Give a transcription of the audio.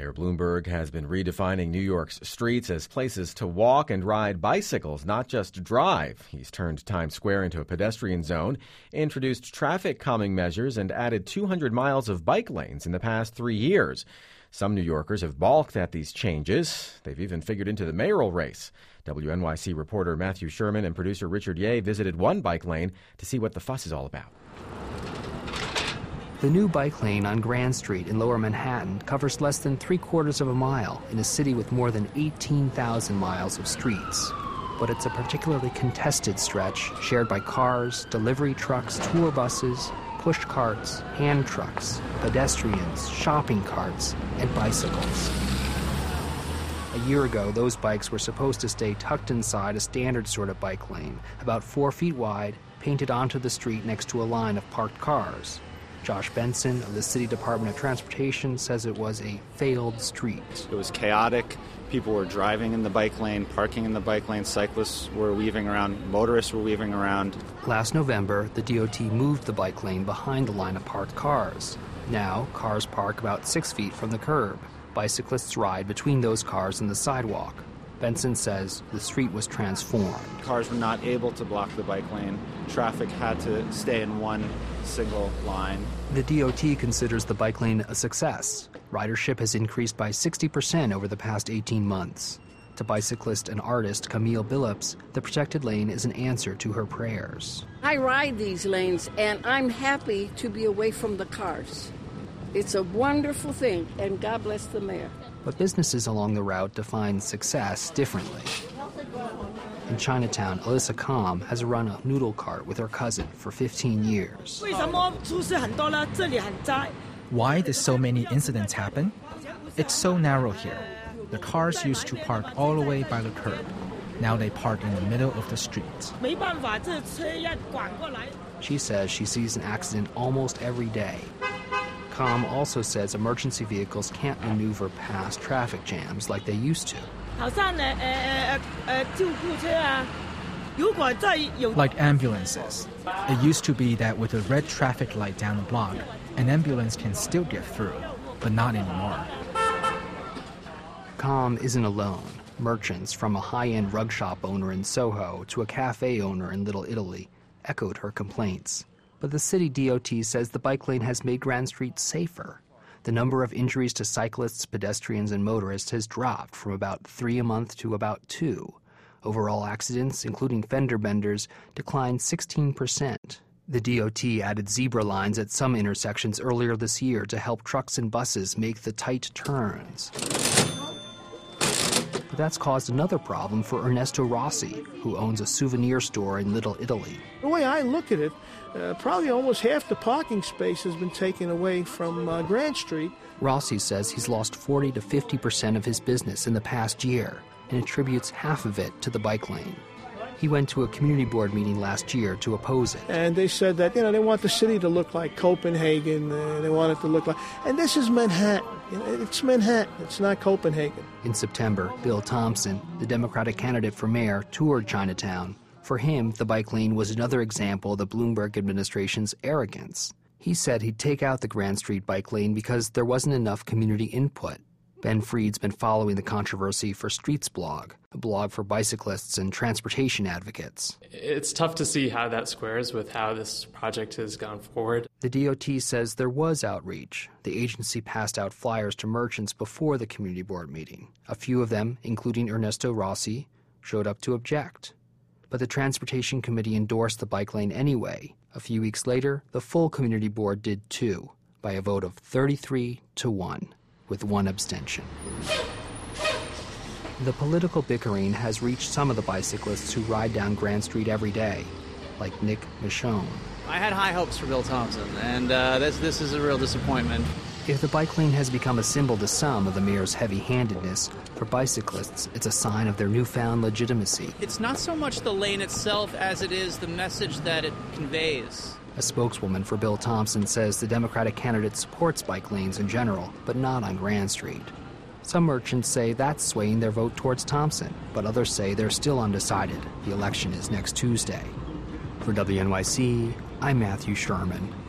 Mayor Bloomberg has been redefining New York's streets as places to walk and ride bicycles, not just drive. He's turned Times Square into a pedestrian zone, introduced traffic calming measures, and added 200 miles of bike lanes in the past 3 years. Some New Yorkers have balked at these changes. They've even figured into the mayoral race. WNYC reporter Matthew Sherman and producer Richard Ye visited one bike lane to see what the fuss is all about. The new bike lane on Grand Street in Lower Manhattan covers less than 3/4 of a mile in a city with more than 18,000 miles of streets. But it's a particularly contested stretch shared by cars, delivery trucks, tour buses, push carts, hand trucks, pedestrians, shopping carts, and bicycles. A year ago, those bikes were supposed to stay tucked inside a standard sort of bike lane, about 4 feet wide, painted onto the street next to a line of parked cars. Josh Benson of the City Department of Transportation says it was a failed street. It was chaotic. People were driving in the bike lane, parking in the bike lane. Cyclists were weaving around. Motorists were weaving around. Last November, the DOT moved the bike lane behind the line of parked cars. Now, cars park about 6 feet from the curb. Bicyclists ride between those cars and the sidewalk. Benson says the street was transformed. Cars were not able to block the bike lane. Traffic had to stay in one single line. The DOT considers the bike lane a success. Ridership has increased by 60% over the past 18 months. To bicyclist and artist Camille Billups, the protected lane is an answer to her prayers. I ride these lanes, and I'm happy to be away from the cars. It's a wonderful thing, and God bless the mayor. But businesses along the route define success differently. In Chinatown, Alyssa Kam has run a noodle cart with her cousin for 15 years. Why did so many incidents happen? It's so narrow here. The cars used to park all the way by the curb. Now they park in the middle of the street. She says she sees an accident almost every day. Kam also says emergency vehicles can't maneuver past traffic jams like they used to. Like ambulances. It used to be that with a red traffic light down the block, an ambulance can still get through, but not anymore. Kam isn't alone. Merchants, from a high-end rug shop owner in Soho to a cafe owner in Little Italy, echoed her complaints. But the city DOT says the bike lane has made Grand Street safer. The number of injuries to cyclists, pedestrians, and motorists has dropped from about 3 a month to about 2. Overall accidents, including fender benders, declined 16%. The DOT added zebra lines at some intersections earlier this year to help trucks and buses make the tight turns. But that's caused another problem for Ernesto Rossi, who owns a souvenir store in Little Italy. The way I look at it, probably almost half the parking space has been taken away from Grand Street. Rossi says he's lost 40 to 50% of his business in the past year and attributes half of it to the bike lane. He went to a community board meeting last year to oppose it. And they said that, they want the city to look like Copenhagen. They want it to look like... And this is Manhattan. It's Manhattan. It's not Copenhagen. In September, Bill Thompson, the Democratic candidate for mayor, toured Chinatown. For him, the bike lane was another example of the Bloomberg administration's arrogance. He said he'd take out the Grand Street bike lane because there wasn't enough community input. Ben Fried's been following the controversy for Streets Blog, a blog for bicyclists and transportation advocates. It's tough to see how that squares with how this project has gone forward. The DOT says there was outreach. The agency passed out flyers to merchants before the community board meeting. A few of them, including Ernesto Rossi, showed up to object. But the Transportation Committee endorsed the bike lane anyway. A few weeks later, the full community board did too, by a vote of 33-1. With one abstention. The political bickering has reached some of the bicyclists who ride down Grand Street every day, like Nick Michonne. I had high hopes for Bill Thompson, and this is a real disappointment. If the bike lane has become a symbol to some of the mayor's heavy-handedness, for bicyclists, it's a sign of their newfound legitimacy. It's not so much the lane itself as it is the message that it conveys. A spokeswoman for Bill Thompson says the Democratic candidate supports bike lanes in general, but not on Grand Street. Some merchants say that's swaying their vote towards Thompson, but others say they're still undecided. The election is next Tuesday. For WNYC, I'm Matthew Sherman.